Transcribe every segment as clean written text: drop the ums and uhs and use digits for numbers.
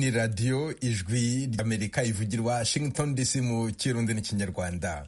ni radiyo ijwi ry'Amerika ivugirwa Washington DC mu Kirundi n'Ikinyarwanda.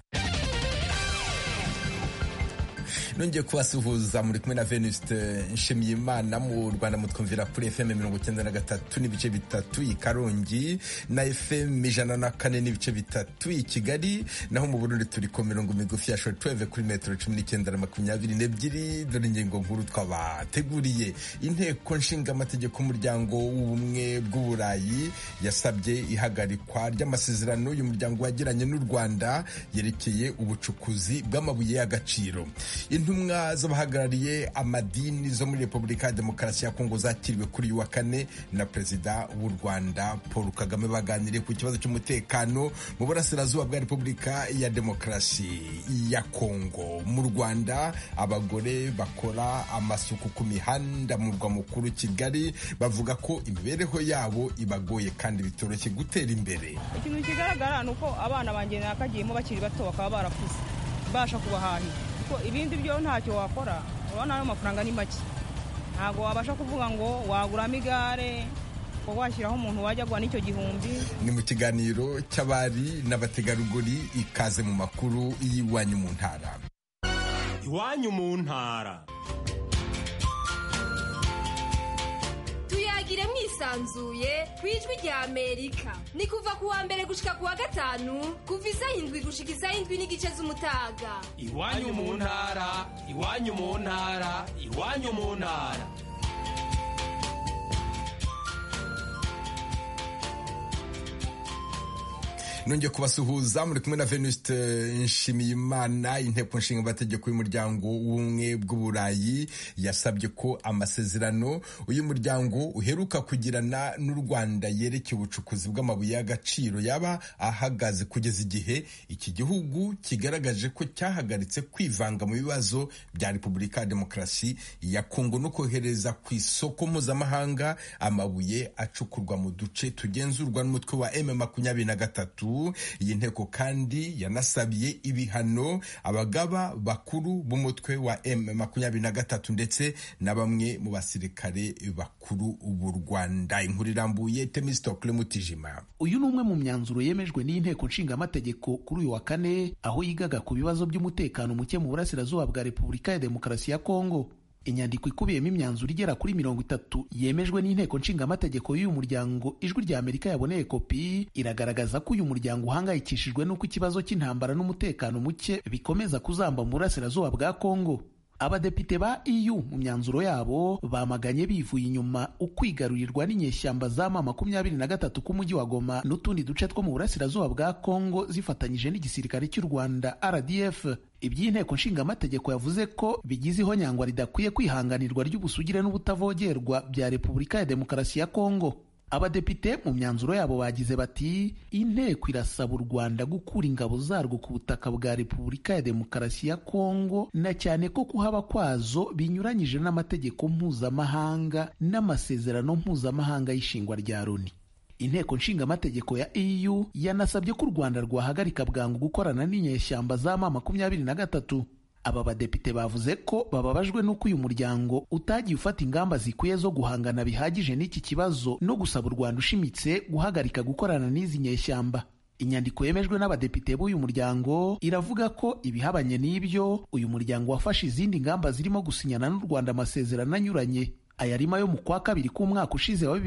Nongeye kubasuhuza muri kumwe na Venuste Nshimiyimana. Mu Rwanda mutwumvira kuri FM 93 n'ibice bitatu i Karongi na FM 104 n'ibice bitatu i Kigali, naho mu Burundi turi ku mirongo migufi ya shortwave kuri metero 19 na 22. Dore ingingo nkuru twabateguriye. Inteko nshinga amategeko y'umuryango w'ubumwe bw'Uburayi yasabye ihagarikwa ry'amasezerano y'umuryango wagiranye n'u Rwanda yerekeye ubucukuzi bw'amabuye y'agaciro. Intumwa z'abahagarariye amadini zo muri Repubulika ya Demokarasi ya Kongo zakiriwe kuri uyu wa kane na Perezida w'u Rwanda Paul Kagame, baganiriye ku kibazo cy'umutekano mu burasirazuba bwa Repubulika ya Demokarasi ya Kongo. Mu Rwanda abagore bakora amasuku ku mihanda mu murwa mukuru Kigali bavuga ko imibereho yabo ibagoye kandi bitoroshye gutera imbere. Ikintu kigaragara nuko abana banjye nakagiyemo bakiri bato bakaba barakuze basha kubahahira. Ibindi byo ntacyo wakora, urabona ayo mafaranga ni make, ntabwo wabasha kuvuga ngo waguramo igare ko washyiraho umuntu wajya guha n'icyo gihumbi. Ni mu kiganiro cy'abari n'abategarugori, ikaze mu makuru y'iwanyu mu ntara. Iwanyu mu ntara tuyagire mwisanzuye kwijwi rya Amerika. Ni kuva ku wa mbere gushika ku wa gatanu kuva isaha 7 gushika isaha 7 n'igice z'umutaga. Iwanyu mu ntara, iwanyu mu ntara, iwanyu mu ntara. Nongeye kubasuhuza muri kumwe na Venuste Nshimiyimana. Inteko nshinga amategeko y'umuryango w'ubumwe bw'Uburayi yasabye ko amasezerano uyu muryango uheruka kugirana n'u Rwanda yerekeye ubucukuzi bw'amabuye y'agaciro yaba ahagaze kugeza igihe iki gihugu kigaragaje ko cyahagaritse kwivanga mu bibazo bya Repubulika ya Demokarasi ya Kongo no kohereza ku isoko mpuzamahanga amabuye acukurwa mu duce tugenzurwa n'umutwe wa M23. Iyi nteko kandi yanasabye ibihano abagaba bakuru b'umutwe wa M23 ndetse na bamwe mu basirikare bakuru b'u Rwanda. Inkuru irambuye Temistokle Mutijima. Uyu ni umwe mu myanzuro yemejwe n'inteko nshinga amategeko kuri uyu wa kane, aho yigaga ku bibazo by'umutekano muke mu burasirazuba bwa Repubulika ya Demokarasi ya Kongo. Inyandiko ikubiyemo imyanzuro igera kuri 30 yemejwe n'inteko nshinga amategeko y'uyu muryango ijwi rya Amerika yaboneye kopi, iragaragaza ko uyu muryango uhangayikishijwe n'uko ikibazo cy'intambara n'umutekano muke bikomeza kuzamba mu burasirazuba bwa Kongo. Abadepite ba EU mu myanzuro yabo bamaganye bivuye inyuma ukwigarurirwa n'inyeshyamba za M23 k'umujyi wa Goma n'utundi duce two mu burasirazuba bwa Kongo zifatanyije n'igisirikare cy'u Rwanda RDF. Iby'inteko nshinga amategeko yavuze ko bigize ihonyangwa ridakwiye kwihanganirwa ry'ubusugire n'ubutavogerwa bya Repubulika ya Demokarasi ya Kongo. Abadepite mu myanzuro yabo bagize bati, inteko irasaba u Rwanda gukura ingabo zarwo ku butaka bwa Repubulika ya Demokarasi ya Kongo, na cyane ko kuhaba kwazo binyuranyije n'amategeko mpuzamahanga n'amasezerano mpuzamahanga y'ishingwa rya Loni. Inteko nshinga amategeko ya EU yanasabye ko u Rwanda rwahagarika bwangu gukorana n'inyeshyamba za M23. Aba badepite bavuze ko bababajwe n'uko uyu muryango utagiye ufata ingamba zikwiye zo guhangana bihagije n'iki kibazo no gusaba u Rwanda ushimitse guhagarika gukorana n'izi nyeshyamba. Inyandiko yemejwe n'abadepite b'uyu muryango iravuga ko ibihabanye n'ibyo uyu muryango wafashe izindi ngamba zirimo gusinyana n'u Rwanda amasezerano anyuranye. Aya arimo yo mu kwa kabiri k'umwaka ushize wa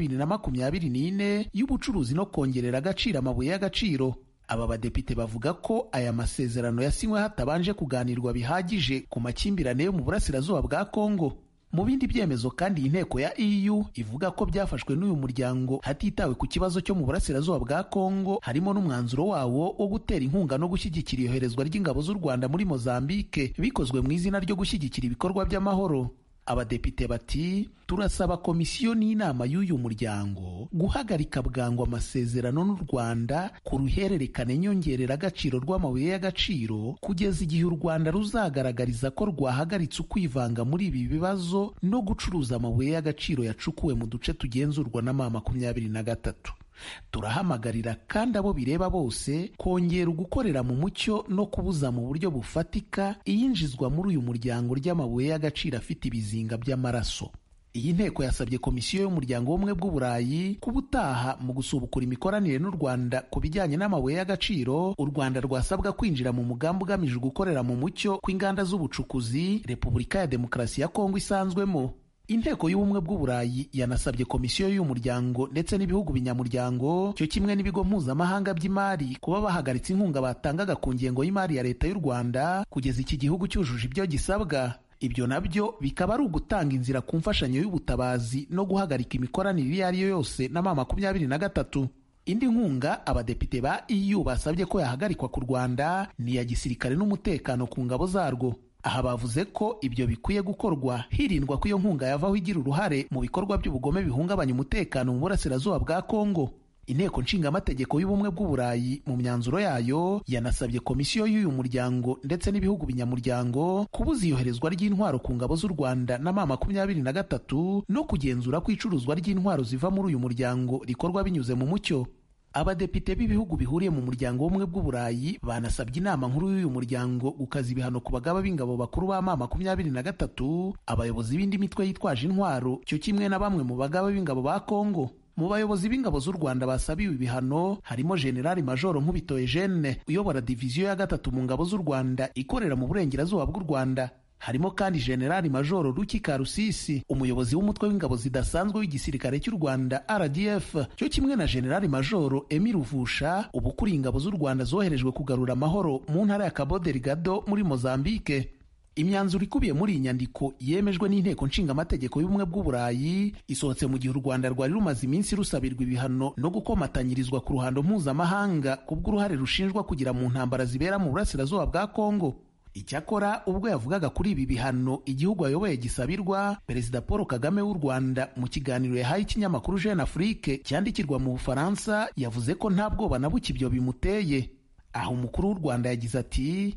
2024 y'ubucuruzi no kongerera agaciro amabuye y'agaciro. Aba badepite bavuga ko aya masezerano yasinywe hatabanje kuganirwa bihagije ku makimbirane yo mu burasirazuba bwa Kongo. Mu bindi byemezo kandi inteko ya EU ivuga ko byafashwe n'uyu muryango hatitawe ku kibazo cyo mu burasirazuba bwa Kongo, harimo n'umwanzuro wawo wo gutera inkunga no gushyigikira iyoherezwa ry'ingabo z'u Rwanda muri Mozambique bikozwe mu izina ryo gushyigikira ibikorwa by'amahoro. Abadepite bati, turasaba komisiyo n'inama y'uyu muryango guhagarika bwangu amasezerano n'u Rwanda ku ruhererekane nyongerera agaciro rw'amabuye y'agaciro kugeza igihe u Rwanda ruzagaragariza ko rwahagaritse ukwivanga muri ibi bibazo no gucuruza amabuye y'agaciro yacukuwe mu duce tugenzurwa na M23. Turahamagarira kandi abo bireba bose kongera ugukorera mu mucyo no kubuza mu buryo bufatika iyinjizwa muri uyu muryango ry'amabuye y'agaciro afite ibizinga by'amaraso. Iyi nteko yasabye komisiyo y'umuryango w'ubumwe bw'Uburayi kuba utaha mu gusubukura imikoranire n'u Rwanda ku bijyanye n'amabuye y'agaciro u Rwanda rwasabwa kwinjira mu mugambi ugamije gukorera mu mucyo kw'inganda z'ubucukuzi Repubulika ya Demokarasi ya Kongo isanzwemo. Inteko y'ubumwe bw'Uburayi yanasabye komisiyo y'uyu muryango ndetse n'ibihugu binyamuryango cyo kimwe n'ibigo mpuzamahanga by'imari kuba bahagaritse inkunga batangaga ku ngengo y'imari ya leta y'u Rwanda kugeza iki gihugu cyujuje ibyo gisabwa. Ibyo nabyo bikaba ari ugutanga inzira ku mfashanyo y'ubutabazi no guhagarika imikoranire iyo ari yo yose na M23. Indi nkunga abadepite ba EU basabye ko yahagarikwa ku Rwanda ni iya gisirikare n'umutekano ku ngabo zarwo. Aha bavuze ko ibyo bikwiye gukorwa hirindwa ko iyo nkunga yavaho igira uruhare mu bikorwa by'ubugome bihungabanya umutekano mu burasirazuba bwa Kongo. Inteko nshingamategeko y'ubumwe bw'Uburayi mu myanzuro yayo yanasabye komisiyo y'uyu muryango ndetse n'ibihugu binyamuryango kubuza iyoherezwa ry'intwaro ku ngabo z'u Rwanda na M23 no kugenzura ko icuruzwa ry'intwaro ziva muri uyu muryango rikorwa binyuze mu mucyo. Abadepite b'ibihugu bihuriye mu muryango w'ubumwe bw'Uburayi banasabye inama nkuru y'uyu muryango gukaza ibihano ku bagaba b'ingabo bakuru ba M23, abayobozi b'indi mitwe yitwaje intwaro cyo kimwe na bamwe mu bagaba b'ingabo ba Kongo. Mu bayobozi b'ingabo z'u Rwanda basabiwe ibihano harimo General Major Nkubito Eugene uyobora diviziyo ya 3 mu ngabo z'u Rwanda ikorera mu burengerazuba bw'u Rwanda. Harimo kandi General Major Ruki Karusisi umuyobozi w'umutwe w'ingabo zidasanzwe w'igisirikare cy'u Rwanda RDF cyo kimwe na General Major Emile Ruvusha ubukuriye ingabo z'u Rwanda zoherejwe kugarura amahoro mu ntara ya Cabo Delgado muri Mozambique. Imyanzuro ikubiye muri iyi nyandiko yemejwe n'inteko nshingamategeko y'ubumwe bw'Uburayi isohotse mu gihe u Rwanda rwari rumaze iminsi rusabirwa ibihano no gukomatanyirizwa ku ruhando mpuzamahanga kubw'uruhare rushinjwa kugira mu ntambara zibera mu burasirazuba bwa Kongo. Icyakora ubwo yavugaga kuri ibi bihano igihugu ayoboye gisabirwa, Perezida Paul Kagame w'u Rwanda mu kiganiro yahaye ikinyamakuru Jeune Afrique cyandikirwa mu Bufaransa yavuze ko nta bwoba na buke ibyo bimuteye. Aho umukuru w'u Rwanda yagize ati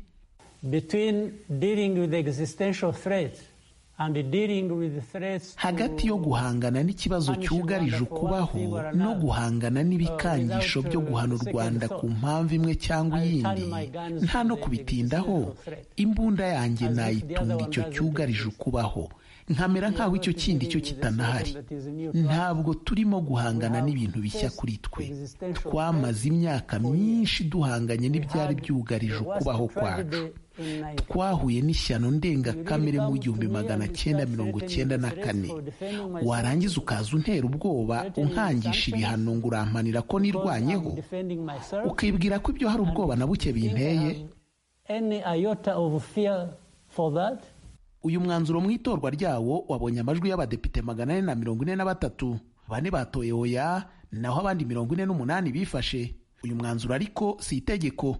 hagati yo guhangana n'ikibazo cyugarije ukubaho no guhangana n'ibikangisho byo guhana u Rwanda ku mpamvu imwe cyangwa iyindi nta no kubitindaho, imbunda yanjye nayitunga icyo cyugarije ukubaho nkamera nk'aho icyo kindi cyo kitanahari. Ntabwo turimo guhangana n'ibintu bishya kuri twe, twamaze imyaka myinshi duhanganye n'ibyari byugarije ukubaho kwacu. Twahuye n'ishyano ndengakamere mu 1994, warangiza ukaza untera ubwoba unkangisha ibihano ngo urampanira ko nirwanyeho, ukibwira ko ibyo hari ubwoba na buke binteye. Uyu mwanzuro mu itorwa ryawo wabonye amajwi y'abadepite 443, 4 batoye oya naho abandi 48 bifashe. Uyu mwanzuro ariko si itegeko.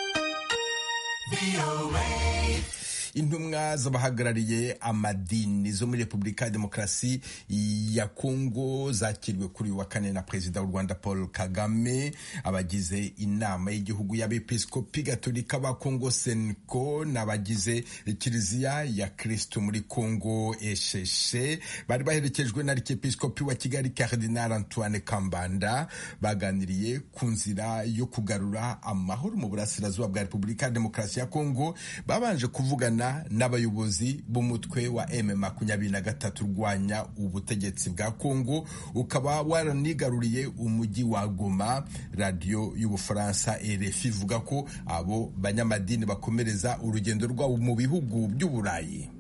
Intumwa z'abahagarariye amadini zo muri Repubulika ya Demokarasi ya Kongo zakirwe kuri wa kane na Perezida w'u Rwanda Paul Kagame. Abagize inama y'igihugu y'abepiskopi gatolika ba Kongo Senko n'abagize Kiliziya ya Kristo muri Kongo Esheshe bari baherekejwe na Arkiyepiskopi wa Kigali Cardinal Antoine Kambanda. Baganiriye ku nzira yo kugarura amahoro mu burasirazuba bwa Repubulika ya Demokarasi ya Kongo. Babanje kuvugana n'abayobozi b'umutwe wa M23 urwanya ubutegetsi bwa Kongo, ukaba waranigaruriye umujyi wa Goma. Radio y'Ubufaransa RFI ivuga ko abo banyamadini bakomereza urugendo rwabo mu bihugu by'Uburayi.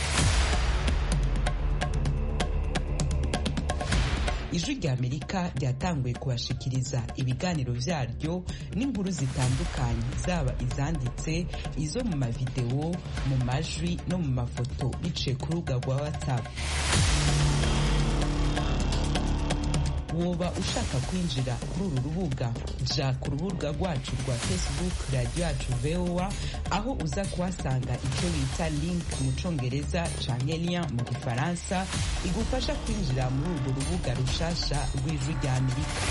Ijwi ry'Amerika ryatanguye kubashikiriza ibiganiro vyaryo n'inkuru zitandukanye, zaba izanditse, izo mu mavideo, mu majwi no mu mafoto biciye ku rubuga rwa WhatsApp. Woba ushaka kwinjira kuri uru rubuga, ja ku rubuga rwacu rwa Facebook Radio Yacu VOA, aho uza kuhasanga icyo bita link mu Congereza canke lien mu Gifaransa igufasha kwinjira muri urwo rubuga rushasha rw'Ijwi ry'Amerika.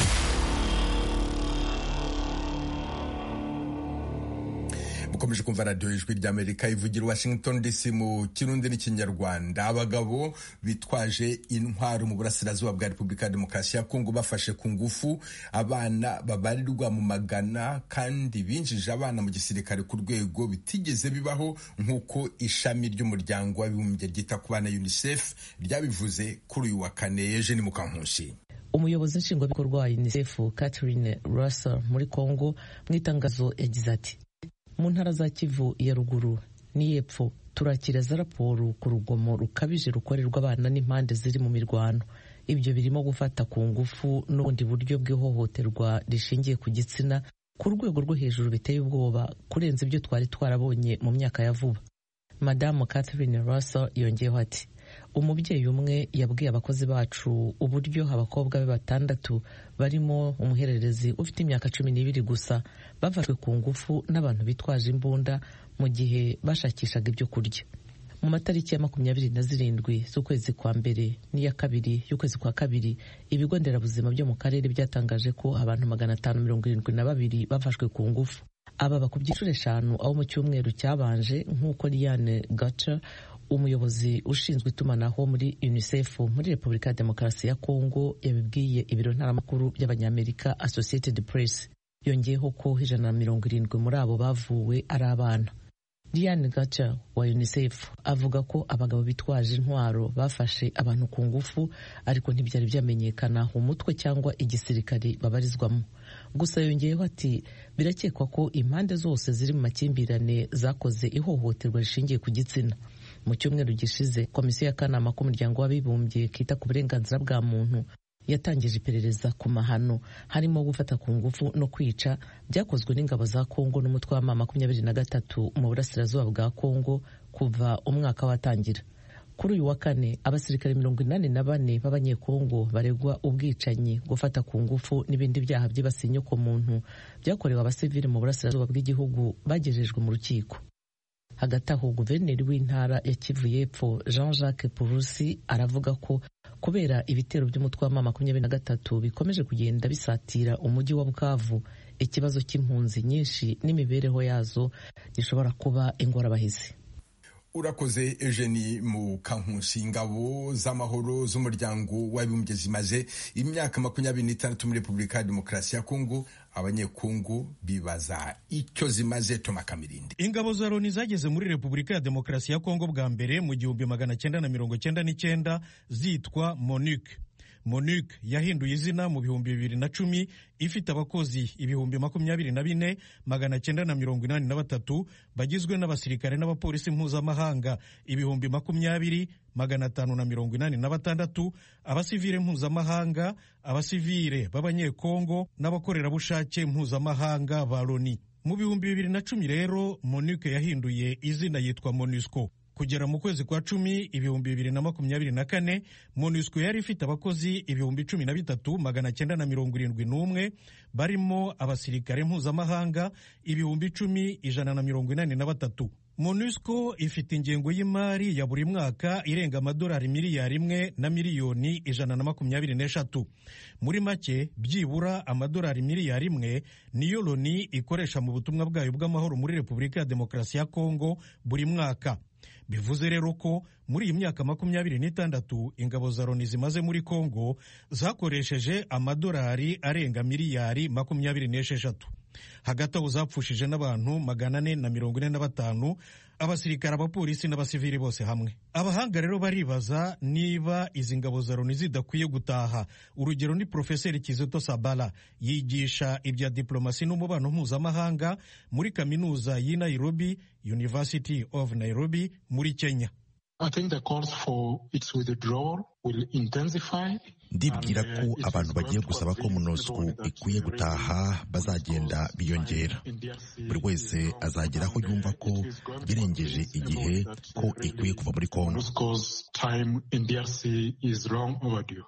mukomeje kumva radiyo ijwi ry'Amerika ivugira Washington DC mu Kirundi n'Ikinyarwanda. Abagabo bitwaje intwaro mu burasirazuba bwa Repubulika ya Demokarasi ya Kongo bafashe ku ngufu abana babarirwa mu magana kandi binjije abana mu gisirikare ku rwego bitigeze bibaho nk'uko ishami ry'umuryango w'abibumbye ryita ku bana UNICEF ryabivuze kuri uyu wa kane. Eugene Mukankusi, umuyobozi nshingwabikorwa wa UNICEF Catherine Russell muri Kongo mu itangazo yagize ati: mu ntara za Kivu ya ruguru n'iyepfo turakira za raporo ku rugomo rukabije rukorerwa abana n'impande ziri mu mirwano. Ibyo birimo gufata ku ngufu n'ubundi buryo bw'ihohoterwa rishingiye ku gitsina ku rwego rwo hejuru biteye ubwoba kurenza ibyo twari twarabonye mu myaka ya vuba. Madamu Catherine Russell yongeyeho ati: umubyeyi umwe yabwiye abakozi bacu uburyo abakobwa be 6 barimo umuhererezi ufite imyaka 12 gusa bafashwe ku ngufu n'abantu bitwaje imbunda mu gihe bashakishaga ibyo kurya. Mu matariki ya 27 z'ukwezi kwa mbere n'iya 2 y'ukwezi kwa kabiri, ibigo nderabuzima byo mu karere byatangaje ko abantu 572 bafashwe ku ngufu. Aba bakubye inshuro 5 aho mu cyumweru cyabanje, nk'uko Liane Gacha, umuyobozi ushinzwe itumanaho muri UNICEF muri Repubulika ya Demokarasi ya Kongo, yabibwiye ibiro ntaramakuru by'Abanyamerika Associated Press. Yongeyeho ko 170 muri abo bavuwe ari abana. Liane Gacha wa UNICEF avuga ko abagabo bitwaje intwaro bafashe abantu ku ngufu, ariko ntibyari byamenyekana umutwe cyangwa igisirikare babarizwamo. Gusa yongeyeho ati birakekwa ko impande zose ziri mu makimbirane zakoze ihohoterwa rishingiye ku gitsina. Mu cyumweru gishize, komisiyo y'akanama k'umuryango w'abibumbye kita ku burenganzira bwa muntu yatangije iperereza ku mahano harimo gufata ku ngufu no kwica byakozwe n'ingabo za Kongo n'umutwe wa M23 mu burasirazuba bwa Kongo kuva umwaka watangira. Kuri uyu wa kane, abasirikare 84 b'abanyekongo baregwa ubwicanyi, gufata ku ngufu n'ibindi byaha byibasiye inyoko muntu byakorewe abasivili mu burasirazuba bw'igihugu bagejejwe mu rukiko. Hagati aho, guverineri w'intara ya Kivu y'Epfo Jean-Jacques Purusi aravuga ko kubera ibitero by'umutwe wa M23 bikomeje kugenda bisatira umujyi wa Bukavu, ikibazo cy'impunzi nyinshi n'imibereho yazo gishobora kuba ingorabahizi. Urakoze Eugenie Mukankusi. Ingabo z'amahoro z'umuryango w'abibumbye zimaze imyaka 26 muri Repubulika ya Demokarasi ya Kongo. Abanyekongo bibaza icyo zimaze. Toma Kamirindi. Ingabo za Loni zageze muri Repubulika ya Demokarasi ya Kongo bwa mbere mu 1999 zitwa MONUC. MONUC yahinduye izina mu 2010 ifite abakozi 24,983 bagizwe n'abasirikare n'abapolisi mpuzamahanga 20,586, abasivile mpuzamahanga, abasivile b'abanyekongo n'abakorerabushake mpuzamahanga ba Loni. Mu 2010 rero MONUC yahinduye izina yitwa MONUSCO. Kugera mu kwezi kwa 10 2024, MONUSCO yari ifite abakozi 13,971 barimo abasirikare mpuzamahanga 10,183. MONUSCO ifite ingengo y'imari ya buri mwaka irenga $1 miliyari 1 na miliyoni 123. Muri make, byibura $1 miliyari 1 niyo Loni ikoresha mu butumwa bwayo bw'amahoro muri Repubulika ya Demokarasi ya Kongo buri mwaka. Bivuze rero ko muri iyi myaka 26 ingabo za Loni zimaze muri Kongo zakoresheje $1 arenga miliyari 26. Hagati aho zapfushije n'abantu 445, abasirikare, abapolisi n'abasivili bose hamwe. Abahanga rero baribaza niba izi ngabo za Loni zidakwiye gutaha. Urugero ni Profeseri Kizito Sabala, yigisha ibya diplomasi n'umubano mpuzamahanga muri kaminuza y'i Nairobi, University of Nairobi muri Kenya. I think the calls for its withdrawal will intensify. Ndibwira ko abantu bagiye gusaba ko MONUSCO ikwiye gutaha bazagenda biyongera. Buri wese azagera aho yumva ko birengeje igihe ko ikwiye kuva muri Kongo.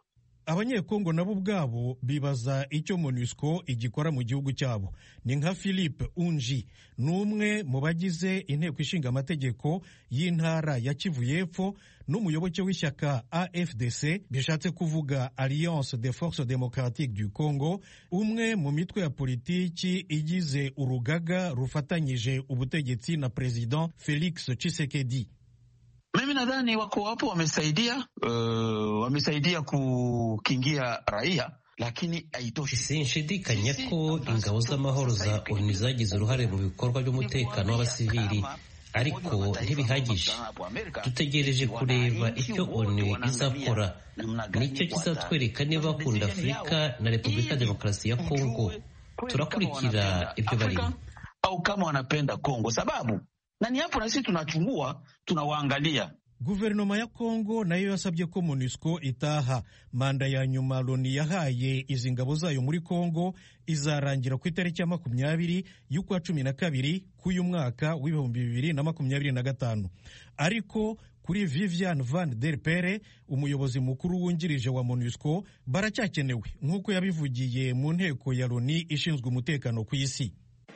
abanyekongo nabo ubwabo bibaza icyo MONUSCO igikora mu gihugu cyabo. Ni nka Philippe Unji, n'umwe mu bagize inteko ishinga amategeko y'intara ya Kivu y'Epfo n'umuyoboke w'ishyaka AFDC, bishatse kuvuga Alliance des Forces Démocratiques du Congo, umwe mu mitwe ya politiki igize urugaga rufatanyije ubutegetsi na President Felix Tshisekedi. Mimi nadhani wako wapo wamesaidia kukingia raia, lakini haitoshi. Sinshidikanya ko ingabo z'amahoro za ONU zagize uruhare mu bikorwa by'umutekano w'abasivili, ariko ntibihagije. Dutegereje kureba icyo ONU izakora, nicyo kizatwereka niba bakunda Afurika na Repubulika ya Demokarasi ya Kongo. Turakurikira ibyo barimo au kama wanapenda Kongo, sababu na ni hapo na sisi tunachungua, tunawaangalia. Guverinoma ya Kongo nayo yasabye ko MONUSCO itaha. Manda ya nyuma Loni yahaye izi ngabo zayo muri Kongo izarangira ku itariki ya 20 y'ukwa 12 k'uyu mwaka w'2025. Ariko kuri Vivian Van Der Pere, umuyobozi mukuru wungirije wa MONUSCO, baracyakenewe nk'uko yabivugiye mu nteko ya Loni ishinzwe umutekano ku isi.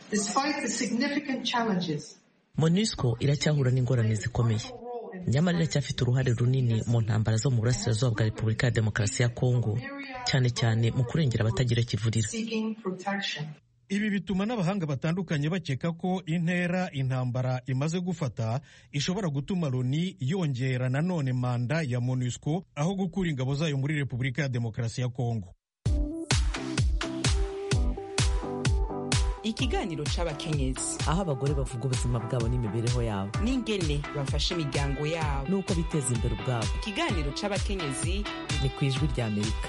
MONUSCO iracyahura n'ingorane zikomeye, nyamara iracyafite uruhare runini mu ntambara zo mu burasirazuba bwa Repubulika ya Demokarasi ya Kongo, cyane cyane mu kurengera abatagira kivurira. Ibi bituma n'abahanga batandukanye bakeka ko intera intambara imaze gufata ishobora gutuma Loni yongera nanone manda ya MONUSCO aho gukura ingabo zayo muri Repubulika ya Demokarasi ya Kongo. Ikiganiro c'abakenyezi, aho abagore bavuga ubuzima bwabo n'imibereho yabo n'ingene bafasha imiryango yabo n'uko biteza imbere ubwabo. Ikiganiro c'abakenyezi ni ku Ijwi ry'Amerika.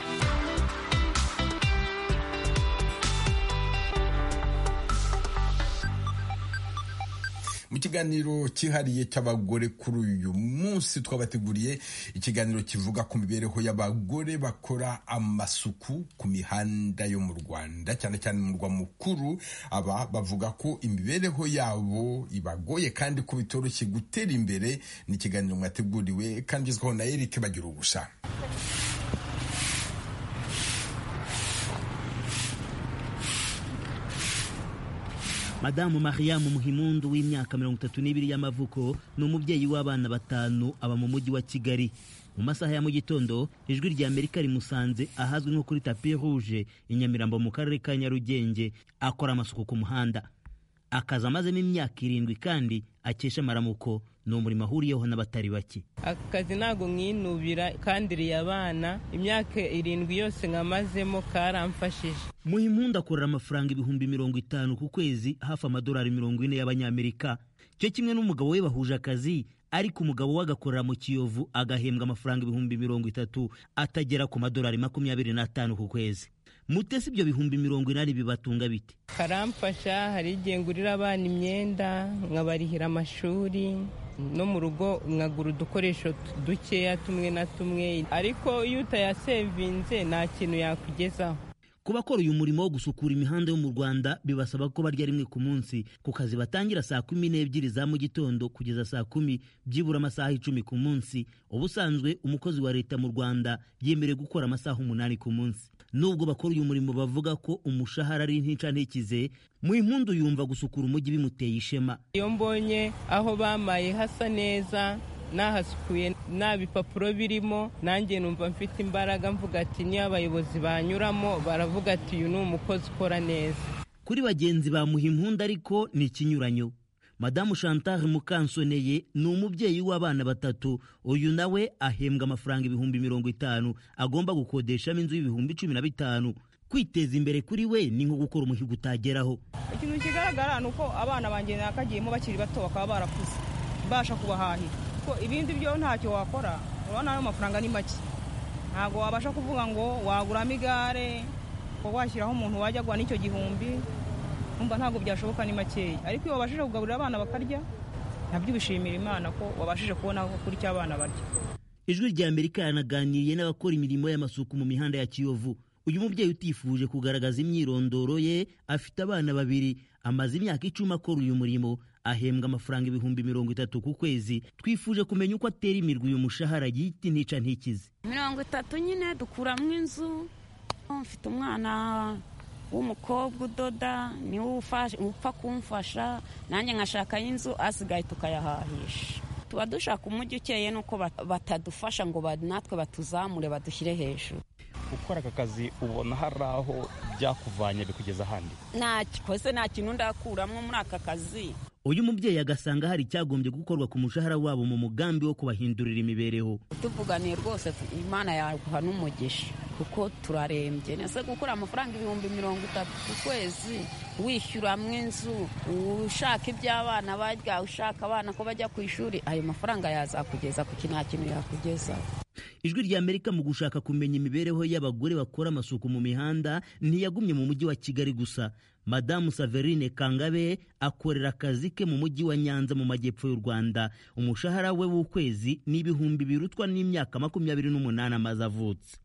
Mu kiganiro cyihariye cy'abagore kuri uyu munsi twabateguriye ikiganiro kivuga ku mibereho y'abagore bakora amasuku ku mihanda yo mu Rwanda, cyane cyane mu murwa mukuru. Aba bavuga ko imibereho yabo ibagoye kandi ko bitoroshye gutera imbere. Ni ikiganiro mwateguriwe kandi ugezweho na Eric Bagirugusa. Madamu Mariam Muhimundu w'imyaka 32 y'amavuko ni umubyeyi w'abana 5, aba mu mujyi wa Kigali. Mu masaha ya mu gitondo Ijwi ry'Amerika rimusanze ahazwi nko kuri Tapi Rouge i Nyamirambo mu karere ka Nyarugenge, akora amasuku ku muhanda. Akaza amazemo imyaka 7 kandi akesha amaramuko, ni umurimo ahuriyeho n'abatari bake. Akazi ntago mwinubira kandi riya abana, imyaka 7 yose nkamazemo karamfashije. Muhimundu akorera amafaranga 50,000 ku kwezi, hafi amadolari 40 y'abanyamerika. Cyo kimwe n'umugabo we bahuje akazi, ariko umugabo we agakorera mu Kiyovu agahembwa amafaranga 30,000 atagera ku madolari 25 ku kwezi. Mutesi ibyo 80,000 bibatunga bite? Karamfasha, hari igihe ngurira abana imyenda, nkabarihira amashuri, no mu rugo nkagura udukoresho dukeya tumwe na tumwe, ariko iyo utayasevinze nta kintu yakugezaho. Ku bakora uyu murimo wo gusukura imihanda yo mu Rwanda bibasaba ko barya rimwe ku munsi. Ku kazi batangira saa 12 za mu gitondo kugeza saa 10, byibura amasaha 10 ku munsi. Ubusanzwe umukozi wa leta mu Rwanda yemerewe gukora amasaha 8 ku munsi. Nubwo bakora uyu murimo bavuga ko umushahara ari ntica ntikize, Muhimundu yumva gusukura umujyi bimuteye ishema. Iyo mbonye aho bamaye hasa neza, nahasukuye, nta bipapuro birimo, nanjye numva mfite imbaraga, mvuga ati niyo abayobozi banyuramo baravuga ati uyu ni umukozi ukora neza. Kuri bagenzi ba Muhimundu ariko ni ikinyuranyo. Madamu Chantal Mukansoneye ni umubyeyi w'abana 3. Uyu nawe ahembwa amafaranga 50,000 agomba gukodeshamo inzu y'15,000. Kwiteza imbere kuri we ni nko gukora umuhigo utageraho. Ikintu kigaragara ni uko abana banjye nakagiyemo bakiri bato bakaba barakuze, basha kubahahira. Ko ibindi byo ntacyo wakora, urabona ayo mafaranga ni make. Ntago wabasha kuvuga ngo waguramo igare ko washyiraho umuntu wajya gwa n'icyo 1,000. Umva ntago byashoboka, ni make. Ariko iyo wabashije kugaburira abana bakarya, nabyo bishimira Imana ko wabashije kubona kuri cyo abana barya. Ijwi ry'Amerika yanaganiriye n'abakora imirimo y'amasuku mu mihanda ya Kiyovu. Uyu mubyeyi utifuje kugaragaza imyirondoro ye afite abana 2, amaze imyaka 10 akora uyu murimo. ahembwa amafaranga 30,000 ku kwezi. Twifuje kumenya uko atera imirwi uyu mushahara yiti ntica ntikize. 30 nyine dukuramo inzu. Mfite umwana w'umukobwa udoda niwe upfa kumfasha, nanjye nkashaka inzu asigaye tukayahahisha. Tuba dushaka umujyi ukeye nuko batadufasha ngo natwe batuzamure badushyire hejuru. Ukora aka kazi ubona hari aho byakuvanye bikugeza ahandi? Nta kintu ndakuramo muri aka kazi. Uyu mubyeyi agasanga hari icyagombye gukorwa ku mushahara wabo mu mugambi wo kubahindurira imibereho. Tuvuganiye rwose Imana yaguha n'umugisha kuko turarembye. Nese gukora amafaranga 30,000 ku kwezi, wishyuramwo inzu, ushaka iby'abana barya, ushaka abana ko bajya ku ishuri, ayo mafaranga yazakugeza ku kintu yakugeza. Ijwi rya Amerika mu gushaka kumenya imibereho y'abagore bakora amasuku mu mihanda ntiyagumye mu mujyi wa Kigali gusa. Madamu Saverine Kangabe akorera akazi ke mu mujyi wa Nyanza mu majyepfo y'u Rwanda. Umushahara we w'ukwezi ni 2,000 birutwa n'imyaka 28 amaze avutse.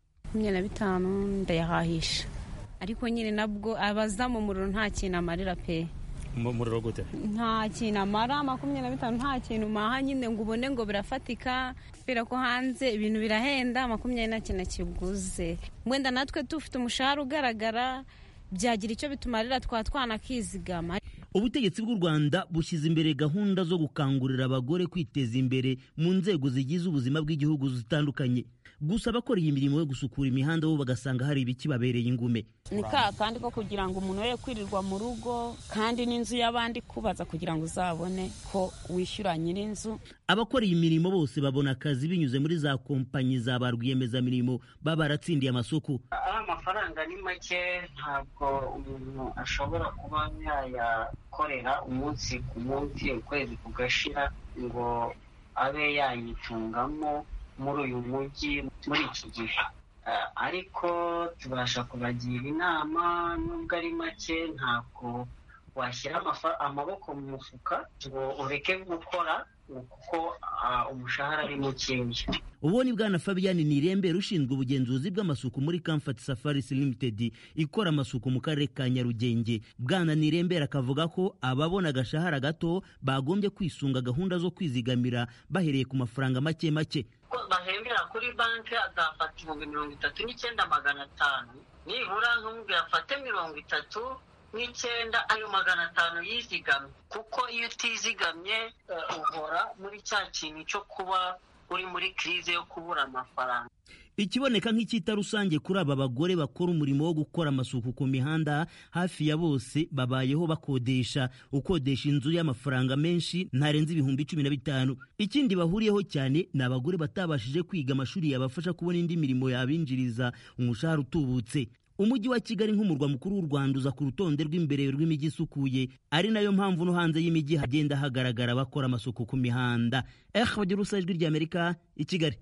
25 ndayahahisha, ariko nyine nabwo abaza mu muriro nta kintu amarira pe. Muriro gute? Nta kintu amara, 25 nta kintu maha nyine ngo ubone ngo birafatika. Fira ko hanze ibintu birahenda, 20 nta kintu kiguze. Mwenda natwe tufite umushahara ugaragara byagira icyo bitumarira twana kizigama. Ubutegetsi bw'u Rwanda bushyize imbere gahunda zo gukangurira abagore kwiteza imbere mu nzego zigize ubuzima bw'igihugu zitandukanye. Gusa abakora iyi mirimo yo gusukura imihanda bo bagasanga hari ibiki babereye ingume. Ni kandi ko kugira ngo umuntu ye kwirirwa mu rugo kandi n'inzu y'abandi kubaza kugira ngo uzabone ko wishyura nyir'inzu. Abakora iyi mirimo bose babona akazi binyuze muri za kompanyi za ba rwiyemezamirimo baba baratsindiye amasoko. Amafaranga ni make, ntabwo umuntu ashobora kuba yayakorera umunsi ku munsi, ukwezi kugashira ngo abe yanyitungamo muri uyu mujyi muri iki gihe. Ariko tubasha kubagira inama, nubwo ari make ntabwo washyira amaboko mu mufuka ngo ureke gukora kuko umushahara ari mukeya. Ubu ni Bwana Fabian Nirembere ushinzwe ubugenzuzi bw'amasuku muri Comfort Safaris Limited ikora amasuku mu karere ka Nyarugenge. Bwana Nirembere akavuga ko ababona agashahara gato bagombye kwisunga gahunda zo kwizigamira bahereye ku mafaranga make make. Bahembera kuri banki agafata 39,500, nibura nk'umubwira afate 39 ayo 500 yizigamye, kuko iyo utizigamye uhora muri cya kintu cyo kuba uri muri krize yo kubura amafaranga. Ikiboneka nk'icyita rusange kuri aba bagore bakora umurimo wo gukora amasuku ku mihanda, hafi ya bose babayeho bakodesha. Ukodesha inzu y'amafaranga menshi ntarenze 15,000. Ikindi bahuriyeho cyane ni abagore batabashije kwiga amashuri yabafasha kubona indi mirimo yabinjiriza umushahara utubutse. Umujyi wa Kigali nk'umurwa mukuru w'u Rwanda uza ku rutonde rw'imbere rw'imijyi isukuye, ari nayo mpamvu no hanze y'imijyi hagenda hagaragara bakora amasuku ku mihanda. Bagira usa Ijwi rya Amerika i Kigali.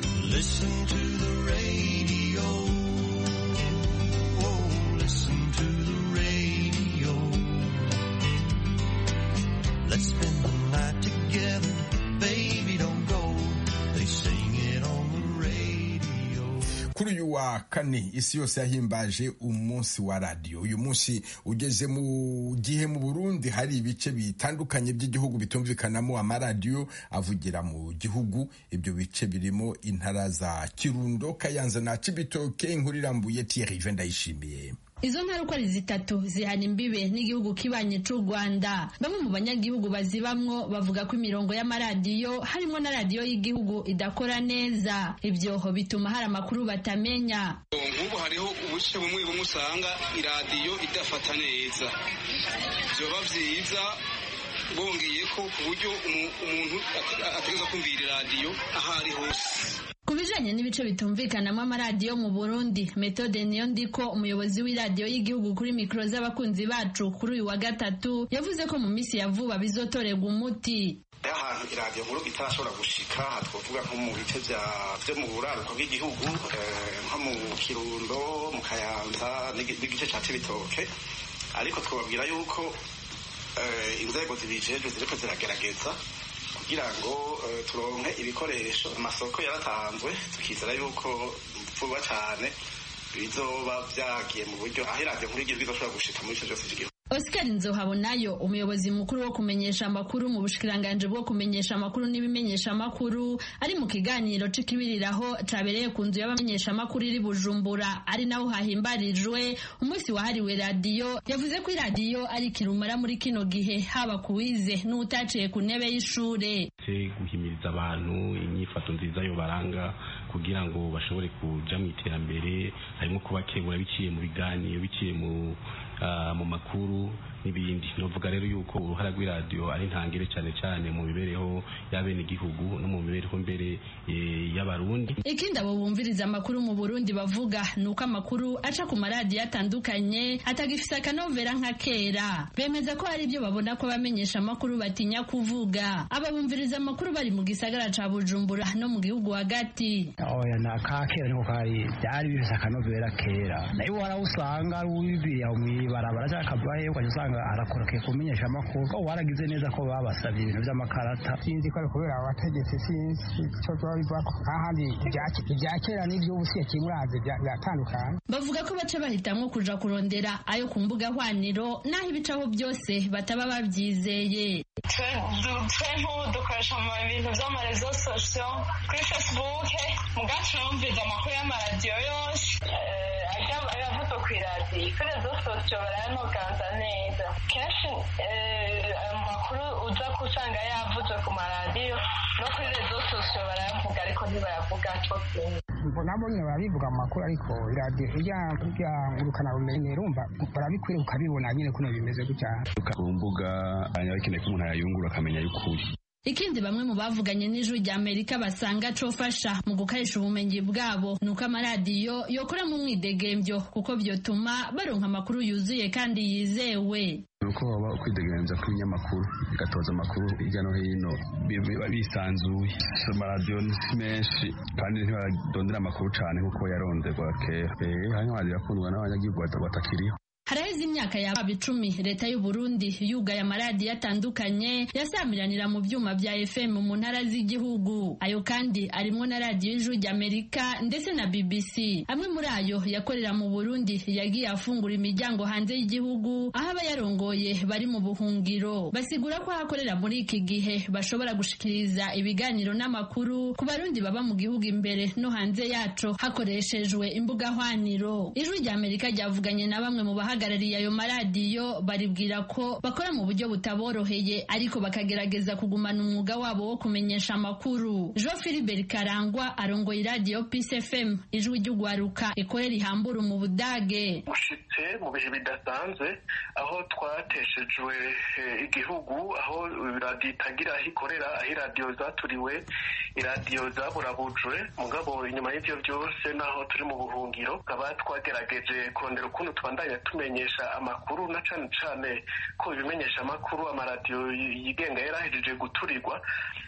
Let's spend the night together, baby, don't go. They sing it on the radio. Kuri uyu wa kane isi yose yahimbaje umunsi wa radio. Uyu munsi ugeze mu gihe mu Burundi hari ibice bitandukanye by'igihugu bitumvikanamo amaradiyo avugira mu gihugu. Ibyo bice birimo intara za Kirundo, Kayanza na Cibitoke. Inkuru irambuye Thierry Vendayishimiye. Izo ntara uko ari zitatu zihana imbibe n'igihugu kibanye c'u Rwanda. Bamwe mu banyagihugu bazibamwo bavuga ko imirongo y'amaradiyo harimo na radiyo y'igihugu idakora neza. Ibyo bituma hari amakuru batamenya. Nk'ubu hariho ubuce bumwe bumwe usanga iradiyo idafata neza. Byoba vyiza bongeye ko ku buryo umuntu ategeza kumvira iradiyo aho ari hose. Kubijanye n'ibice bitumvikanamo amaradiyo mu Burundi, Methode Niyondiko, umuyobozi w'iradiyo y'igihugu kuri mikro z'abakunzi bacu kuri uyu wa gatatu, yavuze ko mu misi ya vuba bizotorerwa umuti. Ahantu iradiyo nkuru itarashobora gushika, twovuga nko mu bice byo mu buraruko bw'igihugu, nko mu Kirundo, mu Kayanza n'igice ca Cibitoke, ariko twababwira yuko inzego zibijejwe ziriko ziragerageza kugira ngo turonke ibikoresho. Amasoko yaratanzwe, tukizera yuko vuba cyane bizoba byagiye mu buryo aho iradiyo nkuru igihugu izoshobora gushika muri ico cyose cy'igihugu. Oscar Nzohabonayo umuyobozi mukuru wo kumenyesha amakuru mu bushikiranganje bwo kumenyesha amakuru n'ibimenyesha amakuru ari mu kiganiro c'ikibiriraho cabereye ku nzu y'abamenyesha amakuru iri Bujumbura ari naho hahimbarijwe umunsi wahariwe radiyo yavuze ko iradiyo ari kirumara muri kino gihe haba kuwize n'utaciye ku ntebe y'ishure guhimiriza abantu inyifato nziza yo baranga kugira ngo bashobore kuja mu iterambere harimo kubakebura biciye mu biganiro biciye mu makuru n'ibindi. Novuga rero yuko uruhara rw'iradiyo ari ntangire cyane cyane mu mibereho y'abene igihugu no mu mibereho mbere y'abarundi. Ikindi abo bumviriza amakuru mu Burundi bavuga nuko amakuru aca ku maradiyo atandukanye atagifise akanovera nka kera. Bemeza ko hari ibyo babona ko bamenyesha amakuru batinya kuvuga. Aba bumviriza amakuru bari mu gisagara ca Bujumbura no mu gihugu hagati. Oya na ka kera niko kari byari bifise akanovera kera. Nayo warawusanga wibiriye aho mwibarabara cyangwa kabaye ukajusanga arakorokeye kumenyesha amakuru ko waragize neza ko babasabye ibintu by'amakarata. Sinzi ko ari kubera abategetsi sinzi cyo bivako ahandi ibya kera n'ibyo ubusiye kimuraze byatandukanye. Bavuga ko bace bahitamwo kuja kurondera ayo ku mbuga hwaniro naho ibicaho byose bataba babyizeye. Dukoresha mu bintu by'amarezo sosiyo kuri Facebook mugacu numviza amakuru y'amaradiyo yose ayavuga ku iradiyo kuri rezo sosiyo barayanoganza neza kenshi amakuru uza kusanga yavuze ku maradiyo no kuri rezo sosiyo barayavuga ariko ntibayavuga cyo kimwe. Nabo nyine barabivuga amakuru ariko iradiyo irya ngurukana bumenyi rumva barabikwiriye ukabibona nyine kuno bimeze gutya ku mbuga akeneye ko umuntu yayungura akamenya y'ukuri. Ikindi bamwe mu bavuganye n'ijwi rya Amerika basanga cofasha mu gukarisha ubumenyi bwabo nuko amaradiyo yokora mu mwidegembyo kuko byotuma baronka amakuru yuzuye kandi yizewe. Nuko baba kwidegemvya kw'inyamakuru igatoza amakuru hirya no hino bisanzuye. Amaradiyo menshi kandi ntibarondera amakuru cane kuko yaronderwa kera. Hanyuma amaradiyo akundwa n'abanyagihugu batakiriho. Haraheze imyaka ya 10 leta y'u Burundi yugaye amaradiyo atandukanye yasamiranira mu byuma bya FM mu ntara z'igihugu. Ayo kandi arimwo na radiyo y'ijwi ry'Amerika ndetse na BBC. Amwe muri ayo yakorera mu Burundi yagiye afungura imiryango hanze y'igihugu aho abayarongoye bari mu buhungiro. Basigura ko hakorera muri iki gihe bashobora gushikiriza ibiganiro n'amakuru ku barundi baba mu gihugu imbere no hanze yaco hakoreshejwe imbuga hwaniro. Ijwi ry'Amerika ryavuganye na bamwe mu abahagarariye ayo maradiyo baribwira ko bakora mu buryo butaboroheye ariko bakagerageza kugumana umwuga wabo wo kumenyesha amakuru. Jean Philibert Karangwa arongoye radio Peace FM ijwi ry'ugwaruka ikorera ihambura mu Budage. Ushitse mu bihe bidasanzwe aho twateshejwe igihugu aho radio itagira aho ikorera aho radio zaturiwe iradiyo zaburabujwe mugabo inyuma y'ivyo byose naho turi mu buhungiro kaba twagerageje kurondera ukuntu twandanya tumenyesha amakuru na cane cane ko ibimenyesha amakuru amaradiyo yigenga yarahejeje guturirwa.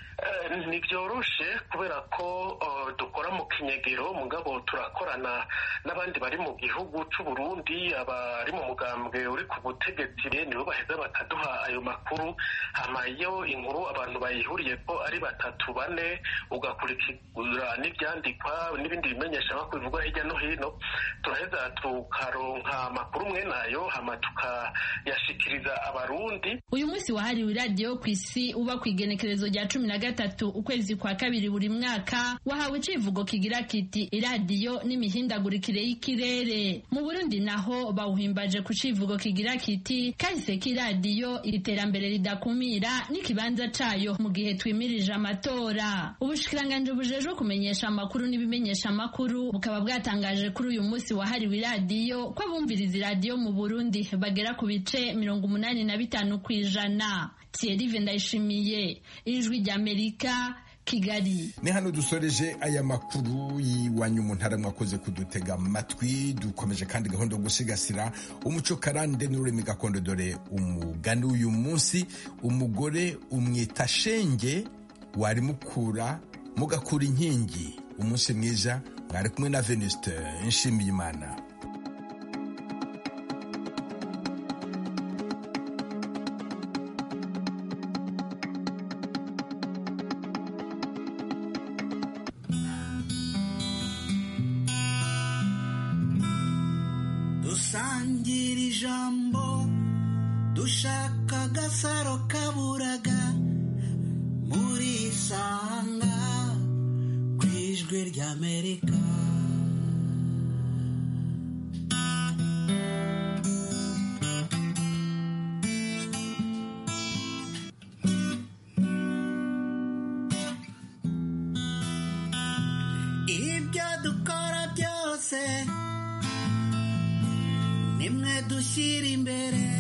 Ntivyoroshe kubera ko dukora mu kinyegero mugabo turakorana n'abandi bari mu gihugu c'u Burundi abari mu mugambwe uri ku butegetsi nibo baheza bakaduha ayo makuru hama iyo inkuru abantu bayihuriye ko ari 3-4 ugakurikira n'ivyandikwa n'ibindi bimenyesha amakuru bivugwa hirya no hino turaheza tukaronka amakuru mwe nayo hama tukayashikiriza abarundi. Uyu munsi wahariwe iradiyo kw'isi uba kwigenekerezo rya 13 ukwezi kwa kabiri buri mwaka wahawe icivugo kigira kiti iradiyo n'imihindagurikire y'ikirere. Mu Burundi naho bawuhimbaje ku civugo kigira kiti kahise k'iradiyo iterambere ridakumira n'ikibanza cayo mu gihe twimirije amatora. Ubushikiranganje bujejwe kumenyesha amakuru n'ibimenyesha amakuru bukaba bwatangaje kuri uyu munsi wahariwe iradiyo ko abumviriza iradiyo mu Burundi bagera ku bice 85%. Thierry Vendayishimiye ijwi ry'Amerika Kigali. Ni hano dusoreje aya makuru y'iwanyu mu ntara mwakoze kudutega amatwi. Dukomeje kandi gahunda yo gusigasira umuco karande n'ururimi gakondo. Dore umugani uyu munsi: umugore umwita shenge wari mukura mugakura inkingi. Umunsi mwiza, mwari kumwe na Venuste Nshimiyimana. Dusangira ijambo ushaka agasaro kaburaga murisanga ku ijwi ry'Amerika. Ibyo dukora byose nimwe dushyira imbere